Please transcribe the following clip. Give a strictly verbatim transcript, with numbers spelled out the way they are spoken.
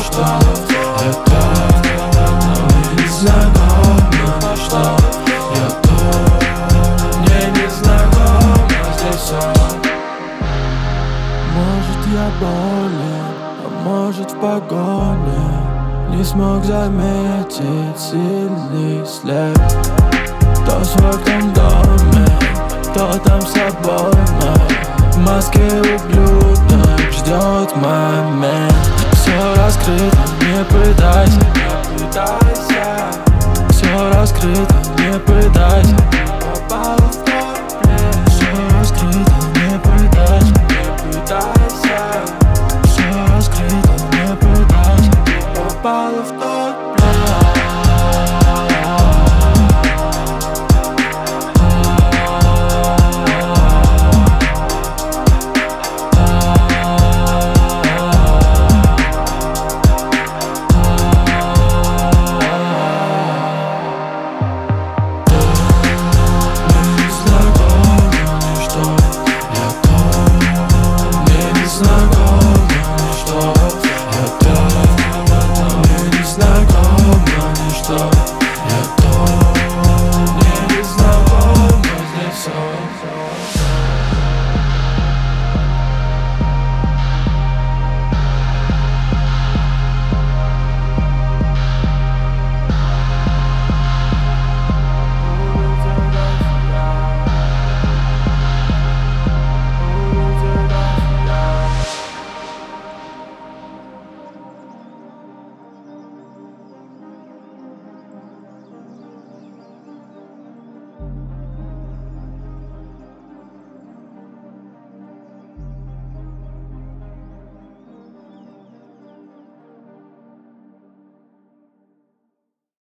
что я так, мы не знакомы, что я тут, мне не знакомо здесь все. Может я болен, а может в погоне не смог заметить сильный след. Кто свой, кто в доме, кто там с собой мой. В маске ублюдок ждет момент. Все раскрыто, не пытайся, не пытайся. Все раскрыто, не пытайся. Попала в топ-лес. Все раскрыто, не пытайся, не пытайся. Все раскрыто, не пытайся. Попала в топ-лес.